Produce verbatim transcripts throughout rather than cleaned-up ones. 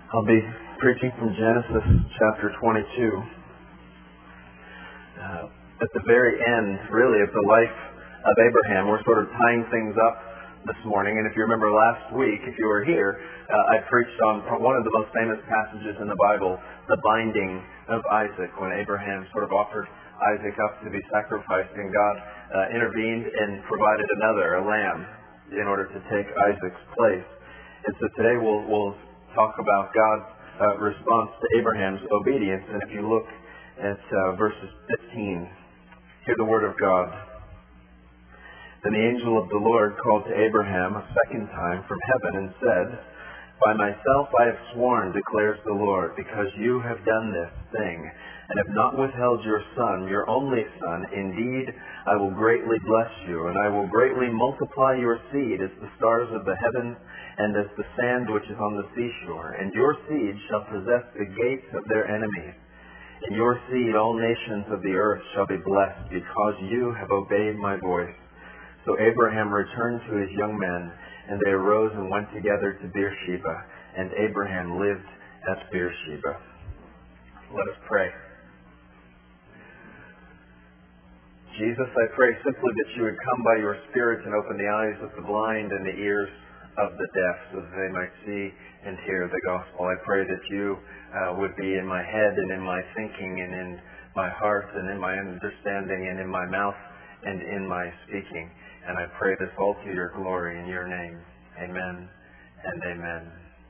I'll be preaching from Genesis chapter twenty-two. Uh, at the very end, really, of the life of Abraham, we're sort of tying things up this morning. And if you remember last week, if you were here, uh, I preached on one of the most famous passages in the Bible, the binding of Isaac, when Abraham sort of offered Isaac up to be sacrificed, and God uh, intervened and provided another, a lamb, in order to take Isaac's place. And so today we'll, we'll talk about God's uh, response to Abraham's obedience. And if you look at uh, verses fifteen, hear the word of God. Then the angel of the Lord called to Abraham a second time from heaven and said, By myself I have sworn, declares the Lord, because you have done this thing, and have not withheld your son, your only son. Indeed, I will greatly bless you, and I will greatly multiply your seed as the stars of the heavens, and as the sand which is on the seashore. And your seed shall possess the gates of their enemies. In your seed all nations of the earth shall be blessed, because you have obeyed my voice. So Abraham returned to his young men, and they arose and went together to Beersheba, and Abraham lived at Beersheba. Let us pray. Jesus, I pray simply that you would come by your Spirit and open the eyes of the blind and the ears of the deaf, so that they might see and hear the gospel. I pray that you uh, would be in my head and in my thinking and in my heart and in my understanding and in my mouth and in my speaking. And I pray this all to your glory in your name. Amen and amen.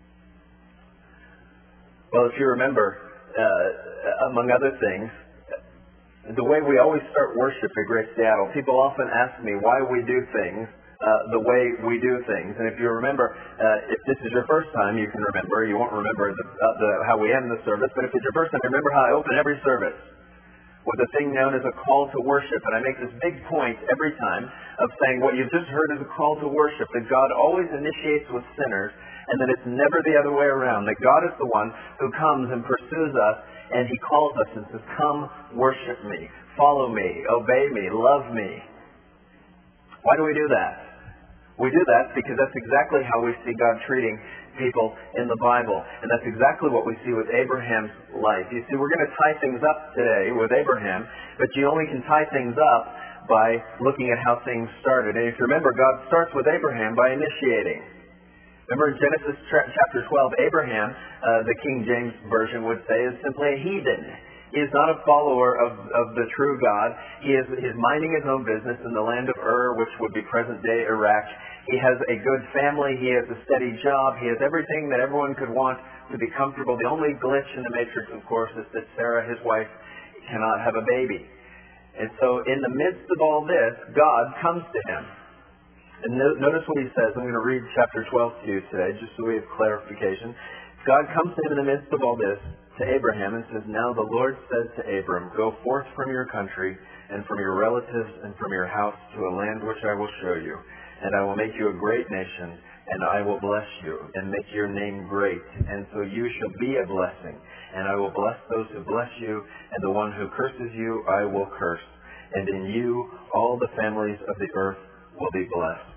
Well, if you remember, uh, among other things, the way we always start worship at Grace Seattle, people often ask me why we do things uh, the way we do things. And if you remember, uh, if this is your first time, you can remember. You won't remember the, uh, the, how we end the service, but if it's your first time, remember how I open every service with a thing known as a call to worship. And I make this big point every time of saying what you've just heard is a call to worship, that God always initiates with sinners, and that it's never the other way around, that God is the one who comes and pursues us, and he calls us and says, come worship me, follow me, obey me, love me. Why do we do that? We do that because that's exactly how we see God treating people in the Bible. And that's exactly what we see with Abraham's life. You see, we're going to tie things up today with Abraham, but you only can tie things up by looking at how things started. And if you remember, God starts with Abraham by initiating. Remember in Genesis chapter twelve, Abraham, uh, the King James Version would say, is simply a heathen. He is not a follower of, of the true God. He is, he is minding his own business in the land of Ur, which would be present-day Iraq. He has a good family. He has a steady job. He has everything that everyone could want to be comfortable. The only glitch in the matrix, of course, is that Sarah, his wife, cannot have a baby. And so in the midst of all this, God comes to him. And no, notice what he says. I'm going to read chapter twelve to you today, just so we have clarification. God comes to him in the midst of all this, to Abraham, and says, Now the Lord says to Abram, Go forth from your country and from your relatives and from your house to a land which I will show you. And I will make you a great nation, and I will bless you, and make your name great. And so you shall be a blessing. And I will bless those who bless you, and the one who curses you I will curse. And in you all the families of the earth will be blessed.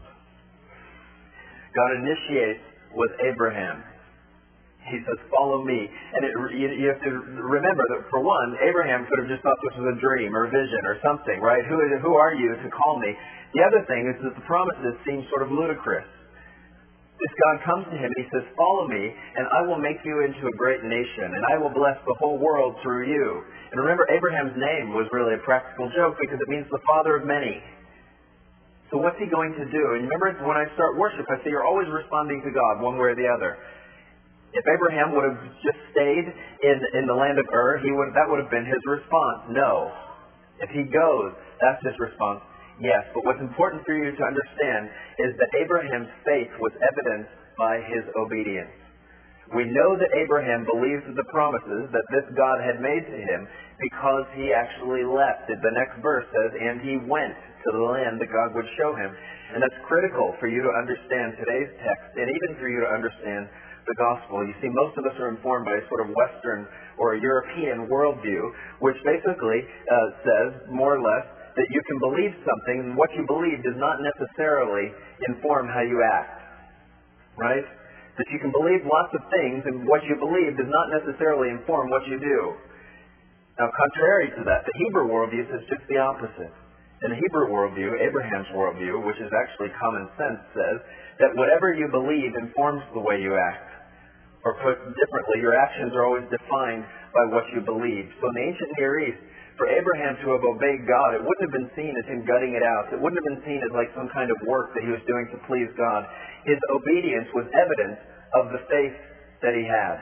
God initiates with Abraham. He says, follow me. And it, you, you have to remember that, for one, Abraham could have just thought this was a dream or a vision or something, right? Who, who are you to call me? The other thing is that the promises seem sort of ludicrous. This God comes to him and he says, follow me, and I will make you into a great nation, and I will bless the whole world through you. And remember, Abraham's name was really a practical joke because it means the father of many. So what's he going to do? And remember, when I start worship, I say you're always responding to God one way or the other. If Abraham would have just stayed in, in the land of Ur, he would, that would have been his response. No. If he goes, that's his response. Yes. But what's important for you to understand is that Abraham's faith was evidenced by his obedience. We know that Abraham believed the promises that this God had made to him because he actually left. The next verse says, and he went to the land that God would show him. And that's critical for you to understand today's text, and even for you to understand the gospel. You see, most of us are informed by a sort of Western or a European worldview, which basically uh, says, more or less, that you can believe something, and what you believe does not necessarily inform how you act. Right? That you can believe lots of things, and what you believe does not necessarily inform what you do. Now, contrary to that, the Hebrew worldview says just the opposite. In the Hebrew worldview, Abraham's worldview, which is actually common sense, says that whatever you believe informs the way you act. Or put differently, your actions are always defined by what you believe. So in the ancient Near East, for Abraham to have obeyed God, it wouldn't have been seen as him gutting it out. It wouldn't have been seen as like some kind of work that he was doing to please God. His obedience was evidence of the faith that he had.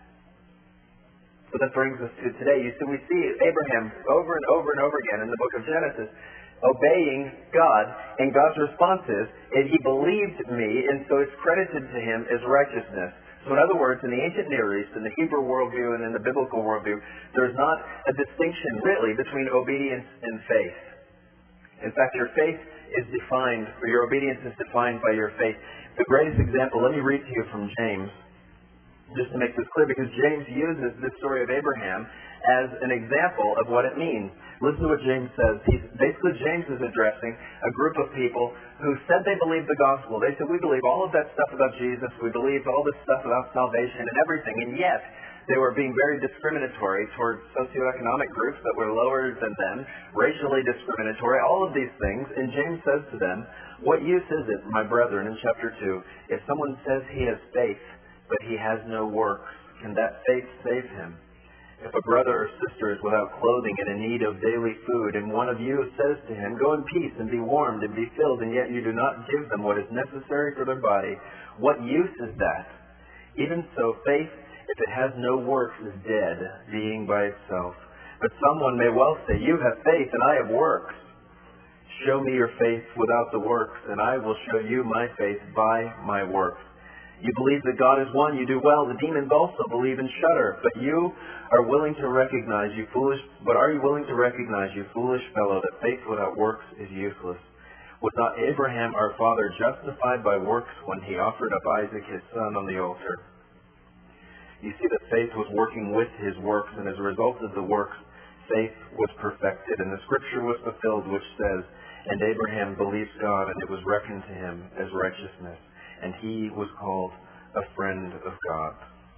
So that brings us to today. You see, we see Abraham over and over and over again in the book of Genesis obeying God, and God's response is, and he believed me, and so it's credited to him as righteousness. So in other words, in the ancient Near East, in the Hebrew worldview and in the biblical worldview, there's not a distinction really between obedience and faith. In fact, your faith is defined, or your obedience is defined by your faith. The greatest example, let me read to you from James, just to make this clear, because James uses this story of Abraham as an example of what it means. Listen to what James says. He's, basically, James is addressing a group of people who said they believed the gospel. They said, we believe all of that stuff about Jesus. We believe all this stuff about salvation and everything. And yet, they were being very discriminatory towards socioeconomic groups that were lower than them, racially discriminatory, all of these things. And James says to them, what use is it, my brethren, in chapter two, if someone says he has faith, but he has no works, can that faith save him? If a brother or sister is without clothing and in need of daily food, and one of you says to him, go in peace and be warmed and be filled, and yet you do not give them what is necessary for their body, what use is that? Even so, faith, if it has no works, is dead, being by itself. But someone may well say, you have faith and I have works. Show me your faith without the works, and I will show you my faith by my works. You believe that God is one, you do well. The demons also believe and shudder. But you are willing to recognize, you foolish, but are you willing to recognize, you foolish fellow, that faith without works is useless? Was not Abraham our father justified by works when he offered up Isaac his son on the altar? You see that faith was working with his works, and as a result of the works, faith was perfected. And the scripture was fulfilled, which says, and Abraham believed God, and it was reckoned to him as righteousness. And he was called a friend of God.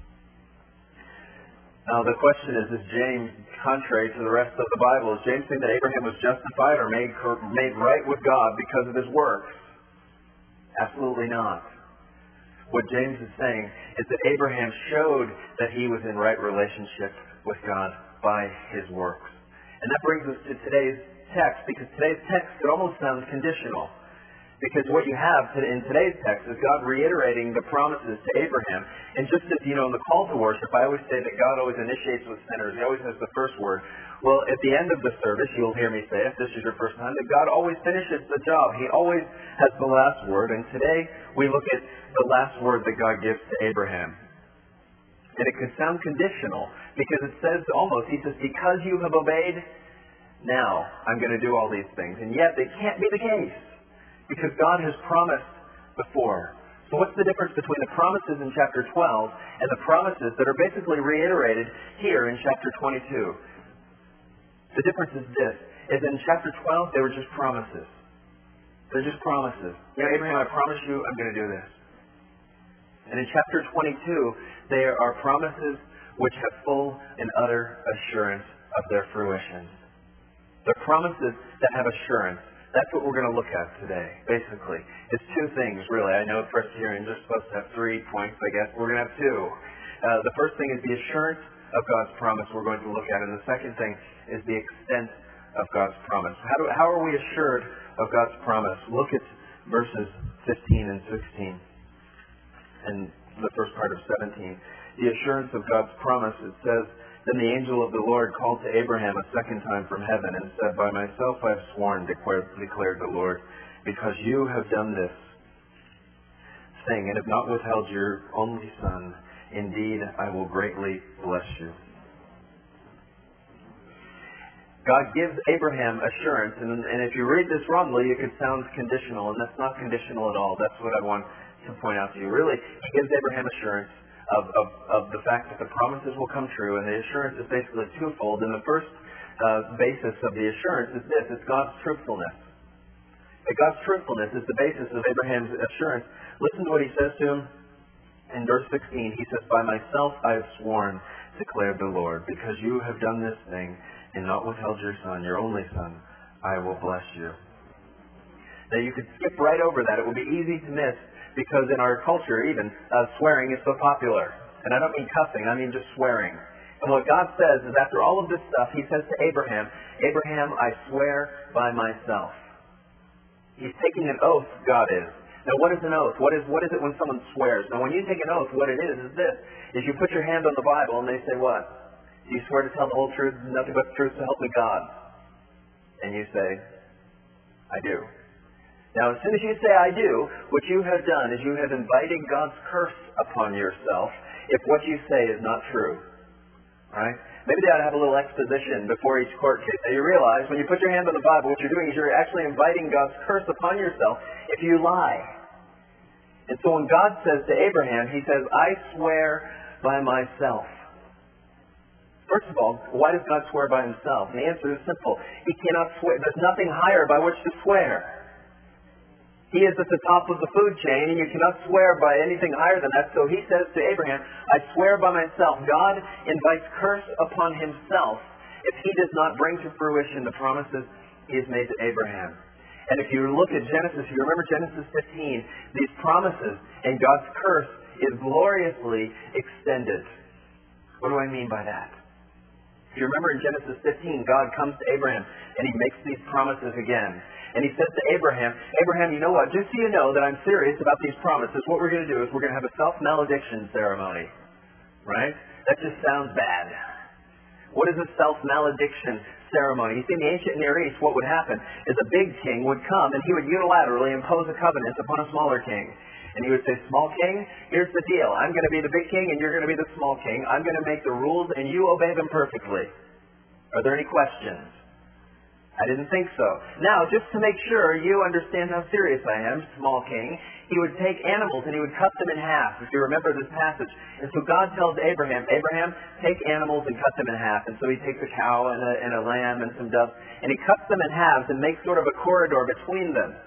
Now the question is, is James contrary to the rest of the Bible? Is James saying that Abraham was justified or made, made right with God because of his works? Absolutely not. What James is saying is that Abraham showed that he was in right relationship with God by his works. And that brings us to today's text, because today's text, it almost sounds conditional. Because what you have in today's text is God reiterating the promises to Abraham. And just as, you know, in the call to worship, I always say that God always initiates with sinners. He always has the first word. Well, at the end of the service, you'll hear me say, if this is your first time, that God always finishes the job. He always has the last word. And today, we look at the last word that God gives to Abraham. And it could sound conditional, because it says almost, he says, because you have obeyed, now I'm going to do all these things. And yet, they can't be the case. Because God has promised before. So what's the difference between the promises in chapter twelve and the promises that are basically reiterated here in chapter twenty-two? The difference is this, is in chapter twelve, they were just promises. They're just promises. You know, Abraham, I promise you I'm going to do this. And in chapter twenty-two, there are promises which have full and utter assurance of their fruition. They're promises that have assurance. That's what we're going to look at today, basically. It's two things, really. I know Presbyterians are supposed to have three points, I guess. We're going to have two. Uh, the first thing is the assurance of God's promise we're going to look at. And the second thing is the extent of God's promise. How, do, how are we assured of God's promise? Look at verses fifteen and sixteen and the first part of seventeen. The assurance of God's promise, it says, then the angel of the Lord called to Abraham a second time from heaven and said, by myself I have sworn, declared, declared the Lord, because you have done this thing and have not withheld your only son. Indeed, I will greatly bless you. God gives Abraham assurance, and, and if you read this wrongly, it could sound conditional, and that's not conditional at all. That's what I want to point out to you. Really, he gives Abraham assurance Of, of, of the fact that the promises will come true, and the assurance is basically twofold. And the first uh, basis of the assurance is this: it's God's truthfulness. That God's truthfulness is the basis of Abraham's assurance. Listen to what he says to him In verse sixteen, he says, "By myself I have sworn, declared the Lord, because you have done this thing and not withheld your son, your only son, I will bless you." Now you could skip right over that. It would be easy to miss because in our culture even, uh, swearing is so popular. And I don't mean cussing, I mean just swearing. And what God says is after all of this stuff, he says to Abraham, "Abraham, I swear by myself." He's taking an oath, God is. Now what is an oath? What is what is it when someone swears? Now when you take an oath, what it is is this. Is you put your hand on the Bible and they say what? Do you swear to tell the whole truth, nothing but the truth, so help me God? And you say, I do. Now as soon as you say I do, what you have done is you have invited God's curse upon yourself if what you say is not true. Right? Maybe they ought to have a little exposition before each court case. Now you realize when you put your hand on the Bible, what you're doing is you're actually inviting God's curse upon yourself if you lie. And so when God says to Abraham, he says, "I swear by myself." First of all, why does God swear by himself? And the answer is simple. He cannot swear. There's nothing higher by which to swear. He is at the top of the food chain, and you cannot swear by anything higher than that. So he says to Abraham, "I swear by myself." God invites curse upon himself if he does not bring to fruition the promises he has made to Abraham. And if you look at Genesis, if you remember Genesis fifteen, these promises and God's curse is gloriously extended. What do I mean by that? If you remember in Genesis fifteen, God comes to Abraham and he makes these promises again. And he says to Abraham, "Abraham, you know what? Just so you know that I'm serious about these promises, what we're going to do is we're going to have a self-malediction ceremony." Right? That just sounds bad. What is a self-malediction ceremony? You see, in the ancient Near East, what would happen is a big king would come and he would unilaterally impose a covenant upon a smaller king. And he would say, "Small king, here's the deal. I'm going to be the big king and you're going to be the small king. I'm going to make the rules and you obey them perfectly. Are there any questions?" I didn't think so. Now, just to make sure you understand how serious I am, small king, he would take animals and he would cut them in half, if you remember this passage. And so God tells Abraham, "Abraham, take animals and cut them in half." And so he takes a cow and a, and a lamb and some doves, and he cuts them in halves and makes sort of a corridor between them.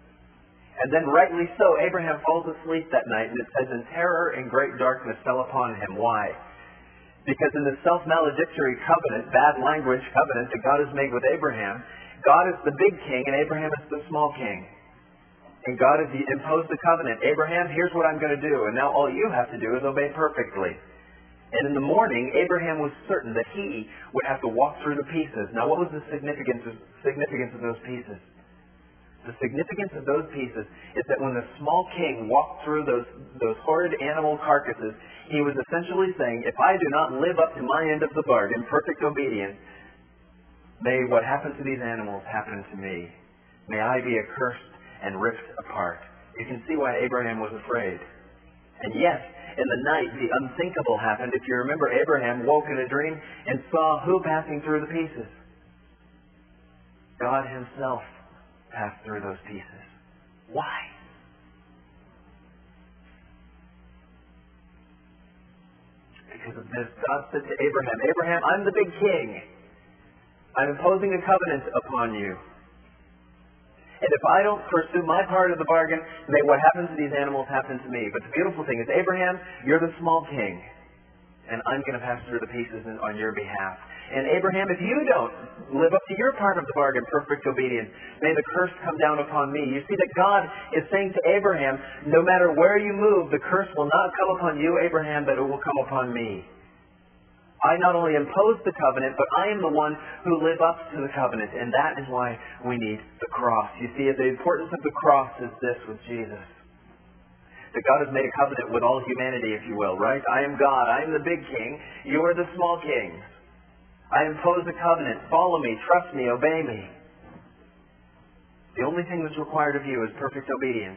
And then rightly so, Abraham falls asleep that night, and it says, "And terror and great darkness fell upon him." Why? Because in the self-maledictory covenant, bad language covenant that God has made with Abraham, God is the big king and Abraham is the small king. And God has imposed the covenant. "Abraham, here's what I'm going to do. And now all you have to do is obey perfectly." And in the morning, Abraham was certain that he would have to walk through the pieces. Now what was the significance of, significance of those pieces? The significance of those pieces is that when the small king walked through those, those horrid animal carcasses, he was essentially saying, if I do not live up to my end of the bargain, perfect obedience, may what happens to these animals happen to me. May I be accursed and ripped apart. You can see why Abraham was afraid. And yes, in the night, the unthinkable happened. If you remember, Abraham woke in a dream and saw who passing through the pieces? God himself passed through those pieces. Why? Because of this, God said to Abraham, "Abraham, I'm the big king. I'm imposing a covenant upon you. And if I don't pursue my part of the bargain, may what happens to these animals happen to me." But the beautiful thing is, Abraham, you're the small king. And I'm going to pass through the pieces on your behalf. And Abraham, if you don't live up to your part of the bargain, perfect obedience, may the curse come down upon me. You see that God is saying to Abraham, no matter where you move, the curse will not come upon you, Abraham, but it will come upon me. I not only impose the covenant, but I am the one who live up to the covenant. And that is why we need the cross. You see, the importance of the cross is this with Jesus. That God has made a covenant with all humanity, if you will, right? I am God. I am the big king. You are the small kings. I impose a covenant. Follow me. Trust me. Obey me. The only thing that's required of you is perfect obedience.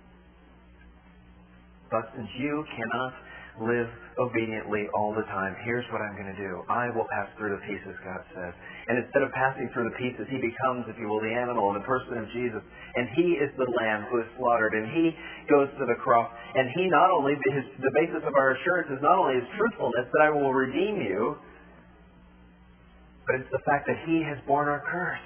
But since you cannot live obediently all the time, here's what I'm going to do. I will pass through the pieces, God says. And instead of passing through the pieces, he becomes, if you will, the animal in the person of Jesus. And he is the lamb who is slaughtered. And he goes to the cross. And he not only, his, the basis of our assurance is not only his truthfulness, that I will redeem you, but it's the fact that he has borne our curse.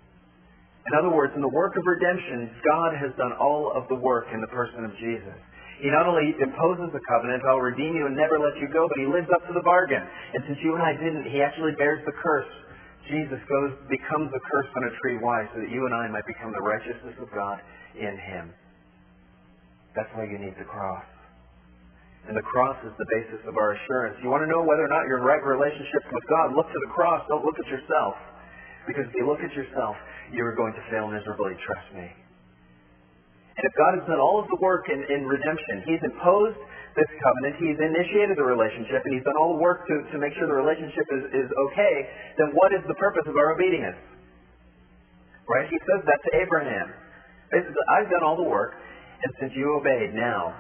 In other words, in the work of redemption, God has done all of the work in the person of Jesus. He not only imposes the covenant, I'll redeem you and never let you go, but he lives up to the bargain. And since you and I didn't, he actually bears the curse. Jesus goes, becomes a curse on a tree. Why? So that you and I might become the righteousness of God in him. That's why you need the cross. And the cross is the basis of our assurance. You want to know whether or not you're in right relationship with God? Look to the cross. Don't look at yourself. Because if you look at yourself, you're going to fail miserably. Trust me. And if God has done all of the work in, in redemption, he's imposed this covenant, he's initiated the relationship, and he's done all the work to, to make sure the relationship is, is okay, then what is the purpose of our obedience? Right? He says that to Abraham. Basically, I've done all the work, and since you obeyed, now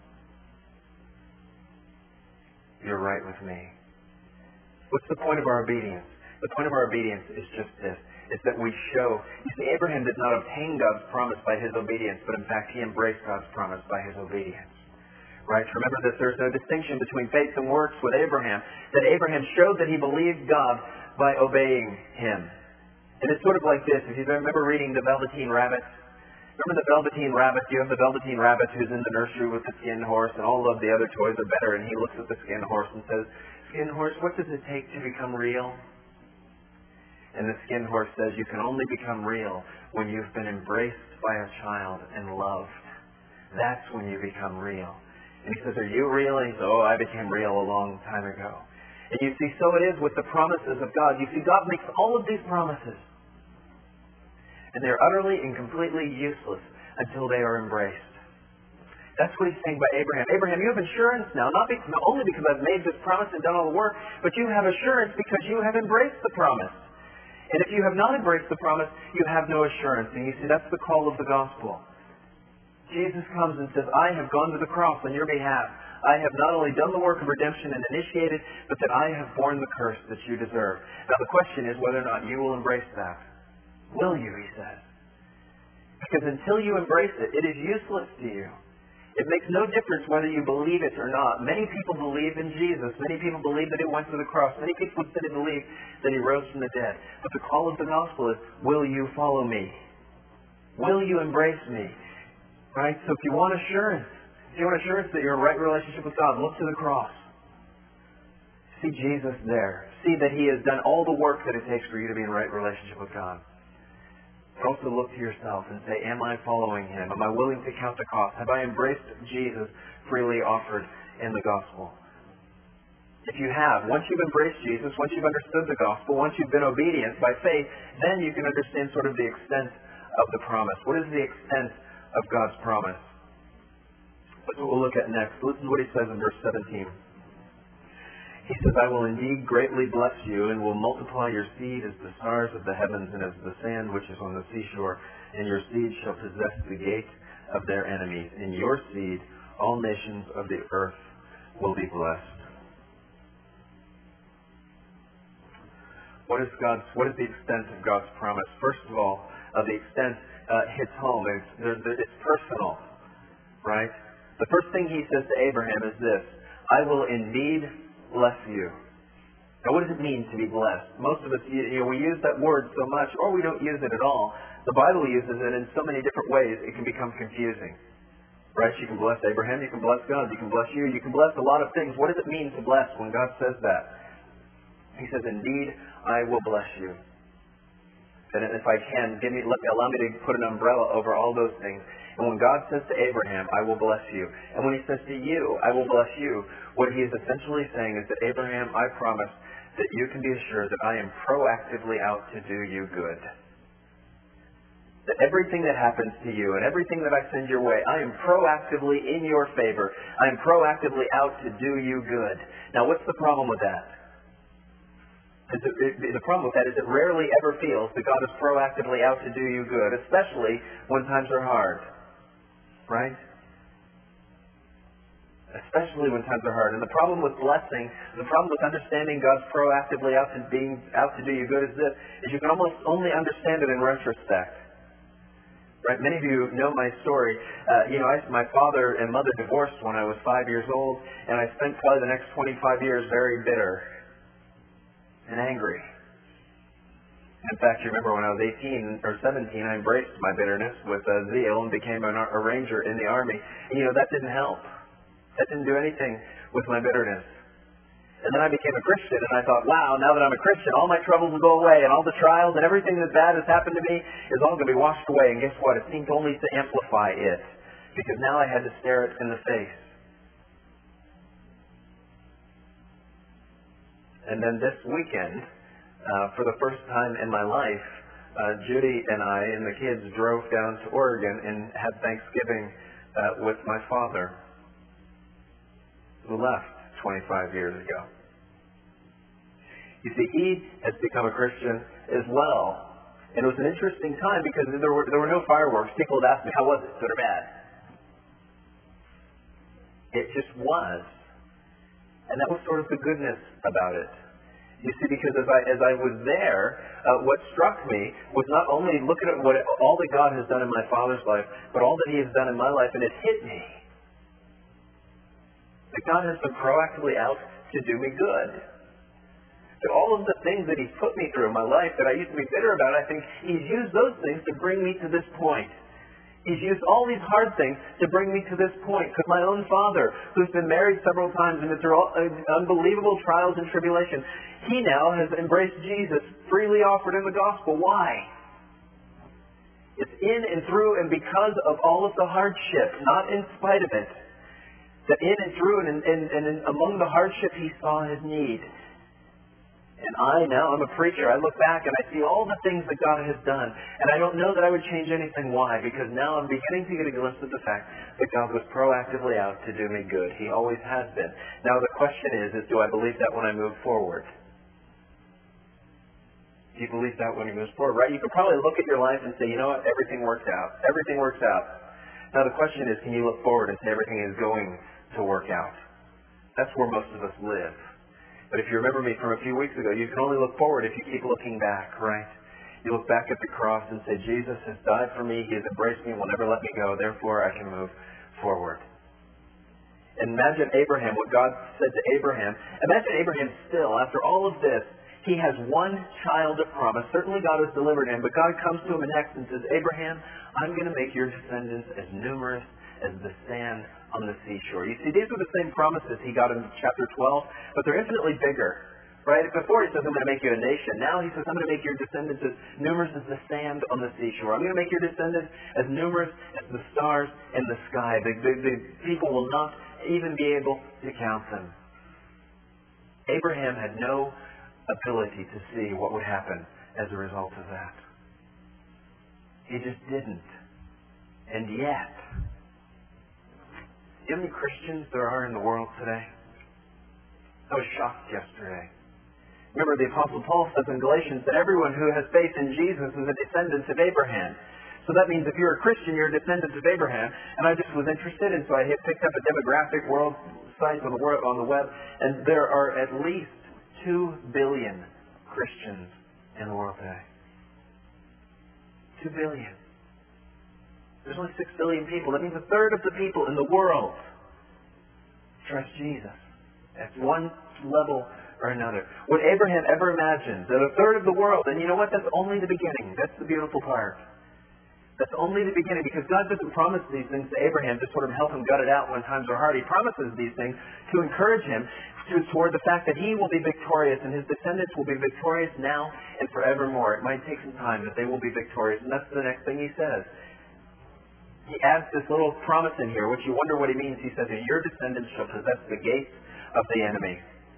you're right with me. What's the point of our obedience? The point of our obedience is just this. It's that we show. You see, Abraham did not obtain God's promise by his obedience, but in fact he embraced God's promise by his obedience. Right? Remember that there's no distinction between faith and works with Abraham. That Abraham showed that he believed God by obeying him. And it's sort of like this. If you remember reading the Velveteen Rabbit, remember the Velveteen Rabbit? You have the Velveteen Rabbit who's in the nursery with the skin horse, and all of the other toys are better, and he looks at the skin horse and says, "Skin horse, what does it take to become real?" And the skin horse says, "You can only become real when you've been embraced by a child and loved. That's when you become real." And he says, "Are you real?" And he says, "Oh, I became real a long time ago." And you see, so it is with the promises of God. You see, God makes all of these promises. And they're utterly and completely useless until they are embraced. That's what he's saying by Abraham. Abraham, you have assurance now, not, be, not only because I've made this promise and done all the work, but you have assurance because you have embraced the promise. And if you have not embraced the promise, you have no assurance. And you see, that's the call of the gospel. Jesus comes and says, "I have gone to the cross on your behalf. I have not only done the work of redemption and initiated, but that I have borne the curse that you deserve." Now the question is whether or not you will embrace that. Will you, he says. Because until you embrace it, it is useless to you. It makes no difference whether you believe it or not. Many people believe in Jesus. Many people believe that he went to the cross. Many people believe that he rose from the dead. But the call of the gospel is, will you follow me? Will you embrace me? Right? So if you want assurance, if you want assurance that you're in right relationship with God, look to the cross. See Jesus there. See that he has done all the work that it takes for you to be in right relationship with God. But also look to yourself and say, am I following him? Am I willing to count the cost? Have I embraced Jesus freely offered in the gospel? If you have, once you've embraced Jesus, once you've understood the gospel, once you've been obedient by faith, then you can understand sort of the extent of the promise. What is the extent of God's promise? That's what we'll look at next. Listen to what he says in verse seventeen. He says, "I will indeed greatly bless you and will multiply your seed as the stars of the heavens and as the sand which is on the seashore. And your seed shall possess the gate of their enemies. In your seed all nations of the earth will be blessed." What is God's? What is the extent of God's promise? First of all, uh, the extent uh, hits home. It's, there, there, it's personal, right? The first thing he says to Abraham is this: "I will indeed bless you." Now, what does it mean to be blessed? Most of us, you know, we use that word so much, or we don't use it at all. The Bible uses it in so many different ways, it can become confusing. Right? You can bless Abraham, you can bless God, you can bless you, you can bless a lot of things. What does it mean to bless when God says that? He says, "Indeed, I will bless you." And if I can, give me, let me, allow me to put an umbrella over all those things. And when God says to Abraham, "I will bless you," and when he says to you, "I will bless you," what he is essentially saying is that, Abraham, I promise that you can be assured that I am proactively out to do you good. That everything that happens to you and everything that I send your way, I am proactively in your favor. I am proactively out to do you good. Now, what's the problem with that? It, it, the problem with that is it rarely ever feels that God is proactively out to do you good, especially when times are hard. Right? Especially when times are hard. And the problem with blessing, the problem with understanding God's proactively out to being out to do you good is this, is you can almost only understand it in retrospect. Right? Many of you know my story. Uh, you know, I, my father and mother divorced when I was five years old, and I spent probably the next twenty-five years very bitter and angry. In fact, you remember when I was eighteen or seventeen, I embraced my bitterness with uh, zeal and became an, a ranger in the Army. And, you know, that didn't help. That didn't do anything with my bitterness. And then I became a Christian, and I thought, wow, now that I'm a Christian, all my troubles will go away, and all the trials and everything that bad has happened to me is all going to be washed away. And guess what? It seemed only to amplify it, because now I had to stare it in the face. And then this weekend, uh, for the first time in my life, uh, Judy and I and the kids drove down to Oregon and had Thanksgiving uh, with my father, who left twenty-five years ago. You see, he has become a Christian as well. And it was an interesting time because there were, there were no fireworks. People would ask me, how was it? Good or bad? It just was. And that was sort of the goodness about it. You see, because as I as I was there, uh, what struck me was not only looking at what all that God has done in my father's life, but all that he has done in my life, and it hit me. That God has been proactively out to do me good. That all of the things that he's put me through in my life that I used to be bitter about, I think he's used those things to bring me to this point. He's used all these hard things to bring me to this point. Because my own father, who's been married several times and through all, uh, unbelievable trials and tribulation, he now has embraced Jesus, freely offered in the gospel. Why? It's in and through and because of all of the hardship, not in spite of it. That in and through and, and, and in, among the hardship he saw his need. And I now, I'm a preacher, I look back and I see all the things that God has done. And I don't know that I would change anything. Why? Because now I'm beginning to get a glimpse of the fact that God was proactively out to do me good. He always has been. Now the question is, is do I believe that when I move forward? Do you believe that when you move forward? Right? You could probably look at your life and say, you know what, everything works out. Everything works out. Now the question is, can you look forward and say everything is going to work out? That's where most of us live. But if you remember me from a few weeks ago, you can only look forward if you keep looking back, right? You look back at the cross and say, Jesus has died for me, he has embraced me, will never let me go, therefore I can move forward. And imagine Abraham, what God said to Abraham. Imagine Abraham still, after all of this, he has one child of promise. Certainly God has delivered him, but God comes to him next and says, Abraham, I'm going to make your descendants as numerous as the sand on the seashore. You see, these are the same promises he got in chapter twelve, but they're infinitely bigger. Right? Before he says, I'm going to make you a nation. Now he says, I'm going to make your descendants as numerous as the sand on the seashore. I'm going to make your descendants as numerous as the stars in the sky. The, the, the people will not even be able to count them. Abraham had no ability to see what would happen as a result of that. He just didn't. And yet, you know how many Christians there are in the world today? I was shocked yesterday. Remember, the Apostle Paul says in Galatians that everyone who has faith in Jesus is a descendant of Abraham. So that means if you're a Christian, you're a descendant of Abraham. And I just was interested, and so I hit, picked up a demographic world site on the, on the web, and there are at least two billion Christians in the world today. Two billion. There's only six billion people. That means a third of the people in the world trust Jesus. That's one level or another. Would Abraham ever imagine that a third of the world, and you know what? That's only the beginning. That's the beautiful part. That's only the beginning, because God doesn't promise these things to Abraham to sort of help him gut it out when times are hard. He promises these things to encourage him to, toward the fact that he will be victorious and his descendants will be victorious now and forevermore. It might take some time, but they will be victorious. And that's the next thing he says. He adds this little promise in here, which you wonder what he means. He says, and your descendants shall possess the gates of the enemy.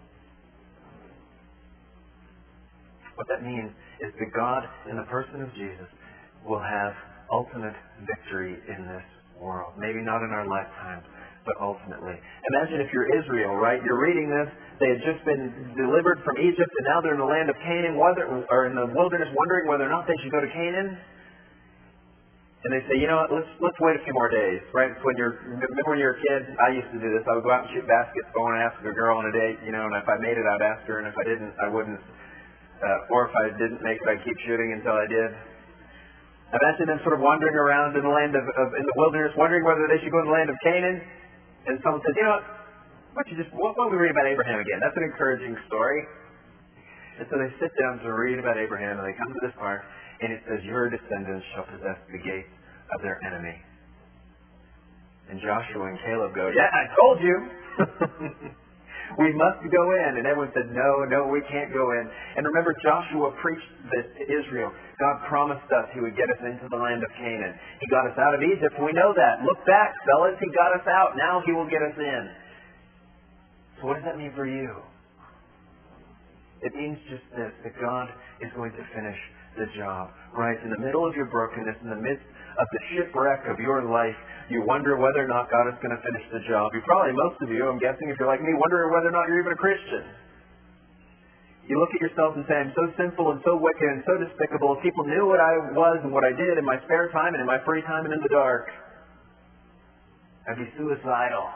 What that means is that God, in the person of Jesus, will have ultimate victory in this world. Maybe not in our lifetimes, but ultimately. Imagine if you're Israel, right? You're reading this. They had just been delivered from Egypt, and now they're in the land of Canaan, whether, or in the wilderness, wondering whether or not they should go to Canaan. And they say, you know what, let's let's wait a few more days, right? When you're, remember when you're a kid, I used to do this. I would go out and shoot baskets, go and ask a girl on a date, you know, and if I made it, I'd ask her, and if I didn't, I wouldn't. Uh, or if I didn't make it, I'd keep shooting until I did. Imagine them sort of wandering around in the land of, of in the wilderness, wondering whether they should go to the land of Canaan. And someone says, you know what, why don't you just, why don't we read about Abraham again? That's an encouraging story. And so they sit down to read about Abraham, and they come to this part, and it says, your descendants shall possess the gates of their enemy. And Joshua and Caleb go, yeah, I told you. We must go in. And everyone said, no, no, we can't go in. And remember, Joshua preached this to Israel. God promised us He would get us into the land of Canaan. He got us out of Egypt. We know that. Look back, fellas. He got us out. Now He will get us in. So what does that mean for you? It means just this, that God is going to finish the job. Right? In the middle of your brokenness, in the midst of the shipwreck of your life, you wonder whether or not God is going to finish the job. You probably, most of you, I'm guessing, if you're like me, wonder whether or not you're even a Christian. You look at yourself and say, I'm so sinful and so wicked and so despicable. If people knew what I was and what I did in my spare time and in my free time and in the dark, I'd be suicidal.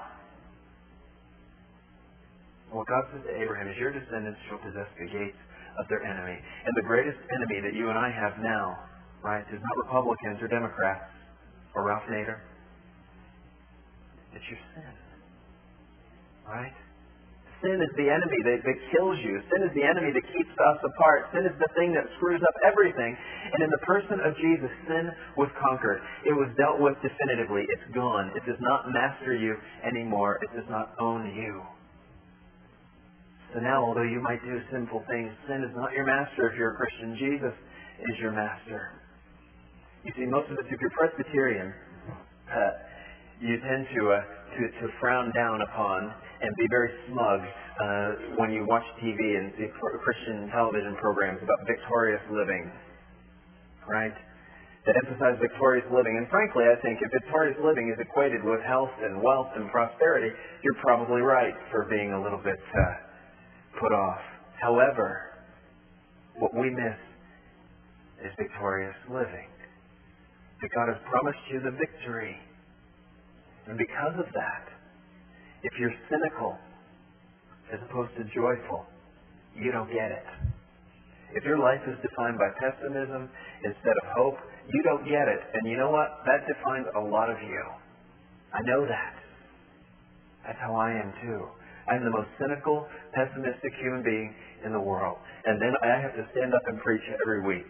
What God says to Abraham is, your descendants shall possess the gates of their enemy. And the greatest enemy that you and I have now, right, is not Republicans or Democrats or Ralph Nader. It's your sin. Right? Sin is the enemy that, that kills you. Sin is the enemy that keeps us apart. Sin is the thing that screws up everything. And in the person of Jesus, sin was conquered. It was dealt with definitively. It's gone. It does not master you anymore. It does not own you. So now, although you might do sinful things, sin is not your master if you're a Christian. Jesus is your master. You see, most of us, if you're Presbyterian, uh, you tend to, uh, to to frown down upon and be very smug uh, when you watch T V and see Christian television programs about victorious living, right? That emphasize victorious living. And frankly, I think if victorious living is equated with health and wealth and prosperity, you're probably right for being a little bit uh, put off. However, what we miss is victorious living. That God has promised you the victory. And because of that, if you're cynical as opposed to joyful, you don't get it. If your life is defined by pessimism instead of hope, you don't get it. And you know what? That defines a lot of you. I know that. That's how I am too. I'm the most cynical, pessimistic human being in the world. And then I have to stand up and preach every week.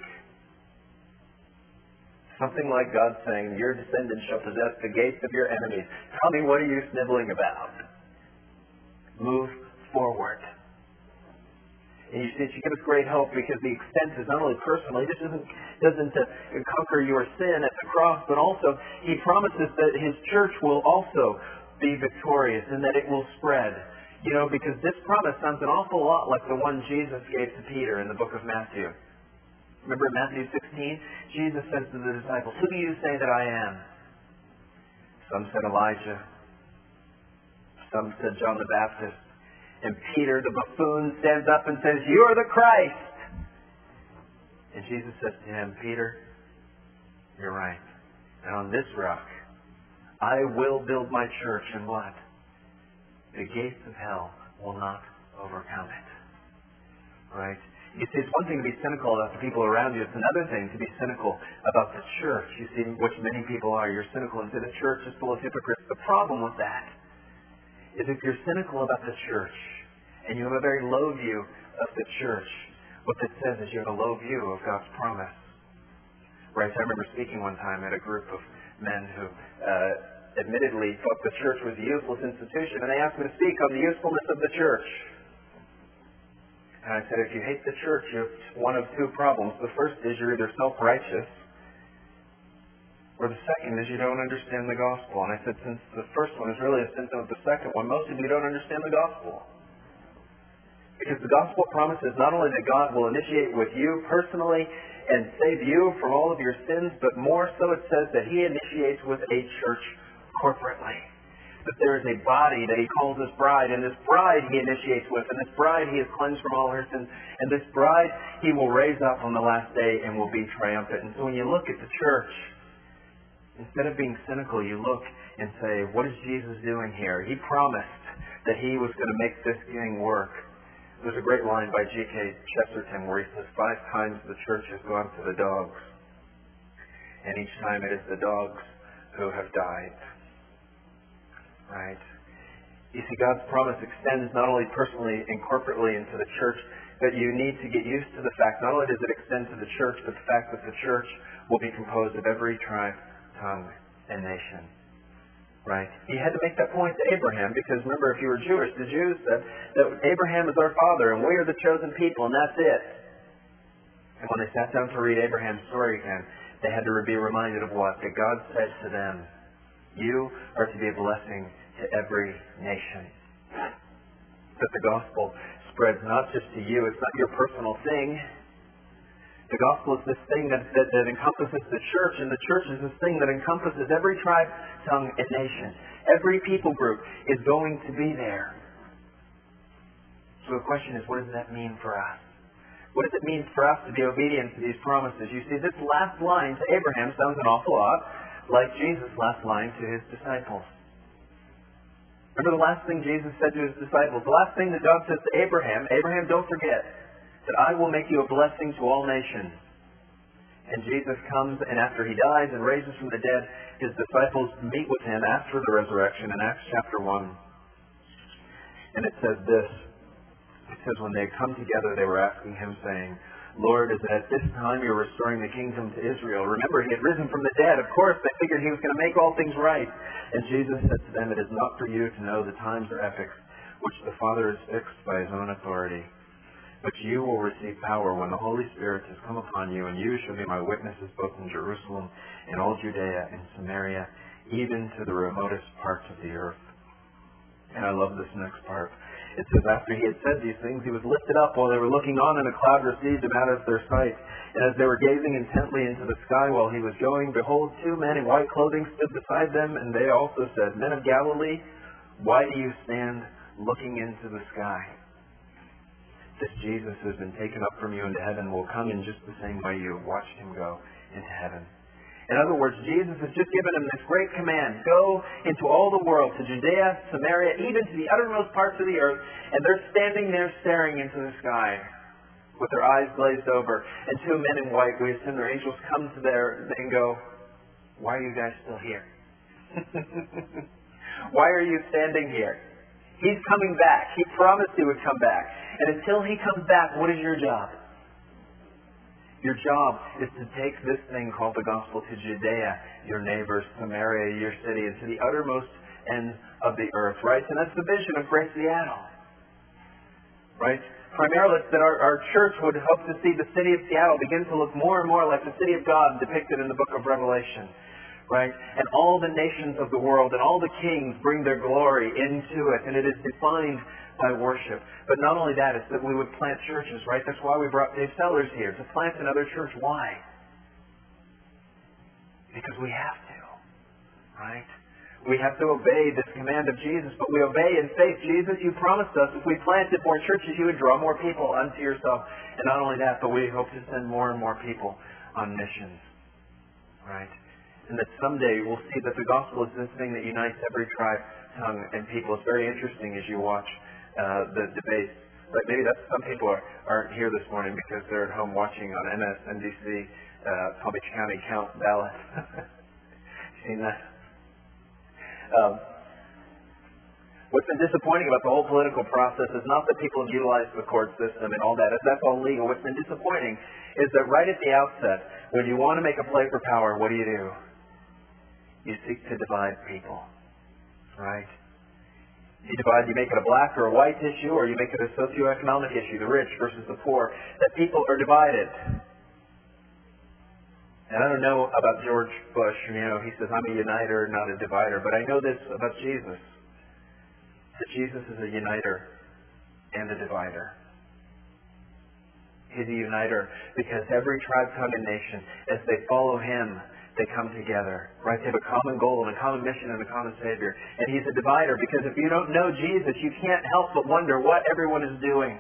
Something like God saying, your descendants shall possess the gates of your enemies. Tell me, what are you sniveling about? Move forward. And you see, it should give us great hope because the extent is not only personally, this doesn't, doesn't uh, conquer your sin at the cross, but also He promises that His church will also be victorious and that it will spread. You know, because this promise sounds an awful lot like the one Jesus gave to Peter in the book of Matthew. Remember in Matthew sixteen, Jesus says to the disciples, who do you say that I am? Some said Elijah. Some said John the Baptist. And Peter, the buffoon, stands up and says, you are the Christ. And Jesus says to him, Peter, you're right. And on this rock, I will build my church, and what? The gates of hell will not overcome it. Right? You see, it's one thing to be cynical about the people around you. It's another thing to be cynical about the church. You see, which many people are. You're cynical and say the church is full of hypocrites. The problem with that is if you're cynical about the church and you have a very low view of the church, what that says is you have a low view of God's promise. Right? I remember speaking one time at a group of men who uh, admittedly thought the church was a useless institution, and they asked me to speak on the usefulness of the church. And I said, if you hate the church, you have one of two problems. The first is you're either self-righteous, or the second is you don't understand the gospel. And I said, since the first one is really a symptom of the second one, most of you don't understand the gospel. Because the gospel promises not only that God will initiate with you personally and save you from all of your sins, but more so it says that He initiates with a church corporately. That there is a body that He calls His bride, and this bride He initiates with, and this bride He has cleansed from all her sins, and this bride He will raise up on the last day and will be triumphant. And so when you look at the church, instead of being cynical, you look and say, what is Jesus doing here? He promised that He was going to make this thing work. There's a great line by G K Chesterton where he says, five times the church has gone to the dogs, and each time it is the dogs who have died. Right? You see, God's promise extends not only personally and corporately into the church, But you need to get used to the fact, not only does it extend to the church, but the fact that the church will be composed of every tribe, tongue, and nation. Right? He had to make that point to Abraham, because remember, if you were Jewish, the Jews said that Abraham is our father, and we are the chosen people, and that's it. And when they sat down to read Abraham's story again, they had to be reminded of what? That God said to them, you are to be a blessing to every nation. That the gospel spreads not just to you, it's not your personal thing. The gospel is this thing that, that, that encompasses the church, and the church is this thing that encompasses every tribe, tongue, and nation. Every people group is going to be there. So the question is, what does that mean for us? What does it mean for us to be obedient to these promises? You see, this last line to Abraham sounds an awful lot like Jesus' last line to his disciples. Remember the last thing Jesus said to his disciples? The last thing that God says to Abraham, Abraham, don't forget that I will make you a blessing to all nations. And Jesus comes, and after he dies and raises from the dead, his disciples meet with him after the resurrection in Acts chapter one. And it says this. It says, when they had come together, they were asking him, saying, Lord, is it at this time you're restoring the kingdom to Israel? Remember, he had risen from the dead. Of course, they figured he was going to make all things right. And Jesus said to them, it is not for you to know the times or epochs which the Father has fixed by his own authority. But you will receive power when the Holy Spirit has come upon you, and you shall be my witnesses both in Jerusalem and all Judea and Samaria, even to the remotest parts of the earth. And I love this next part. It says, after he had said these things, he was lifted up while they were looking on, and a cloud received him out of their sight. And as they were gazing intently into the sky while he was going, behold, two men in white clothing stood beside them, and they also said, Men of Galilee, why do you stand looking into the sky? This Jesus has been taken up from you into heaven will come in just the same way you have watched him go into heaven. In other words, Jesus has just given them this great command. Go into all the world, to Judea, Samaria, even to the uttermost parts of the earth. And they're standing there staring into the sky with their eyes glazed over. And two men in white, we assume they're angels, come to there and go, why are you guys still here? Why are you standing here? He's coming back. He promised he would come back. And until he comes back, what is your job? Your job is to take this thing called the gospel to Judea, your neighbors, Samaria, your city, and to the uttermost ends of the earth, right? And that's the vision of Grace Seattle, right? Primarily, it's that our, our church would hope to see the city of Seattle begin to look more and more like the city of God depicted in the book of Revelation, right? And all the nations of the world and all the kings bring their glory into it, and it is defined by worship. But not only that, it's that we would plant churches, right? That's why we brought Dave Sellers here, to plant another church. Why? Because we have to, right? We have to obey this command of Jesus, but we obey in faith. Jesus, you promised us if we planted more churches, you would draw more people unto yourself. And not only that, but we hope to send more and more people on missions, right? And that someday we'll see that the gospel is this thing that unites every tribe, tongue, and people. It's very interesting as you watch Uh, the debate. Like maybe that's some people are, aren't here this morning because they're at home watching on M S N B C uh, Palm Beach County count ballots. Seen that? Um, what's been disappointing about the whole political process is not that people have utilized the court system and all that. That's all legal. What's been disappointing is that right at the outset, when you want to make a play for power, what do you do? You seek to divide people, right? You divide, you make it a black or a white issue, or you make it a socioeconomic issue, the rich versus the poor, that people are divided. And I don't know about George Bush, you know, he says, I'm a uniter, not a divider, but I know this about Jesus, that Jesus is a uniter and a divider. He's a uniter because every tribe, tongue, and nation, as they follow him, they come together, right? They have a common goal and a common mission and a common Savior. And he's a divider because if you don't know Jesus, you can't help but wonder what everyone is doing.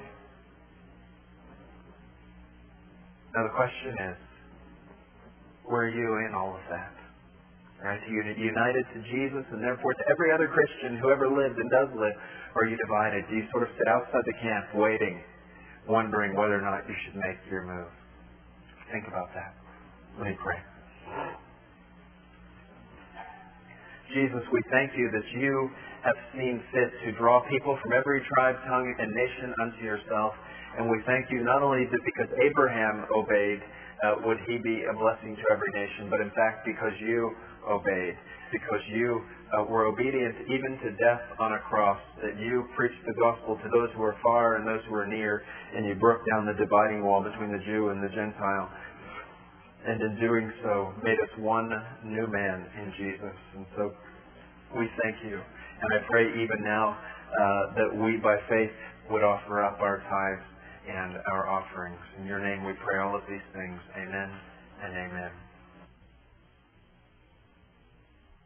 Now the question is, where are you in all of that? Right? Are you united to Jesus and therefore to every other Christian who ever lived and does live? Or are you divided? Do you sort of sit outside the camp waiting, wondering whether or not you should make your move? Think about that. Let me pray. Jesus, we thank you that you have seen fit to draw people from every tribe, tongue, and nation unto yourself. And we thank you not only that because Abraham obeyed, uh, would he be a blessing to every nation, but in fact because you obeyed, because you uh, were obedient even to death on a cross, that you preached the gospel to those who are far and those who are near, and you broke down the dividing wall between the Jew and the Gentile. And in doing so, made us one new man in Jesus. And so we thank you. And I pray even now uh, that we, by faith, would offer up our tithes and our offerings. In your name we pray all of these things. Amen and amen.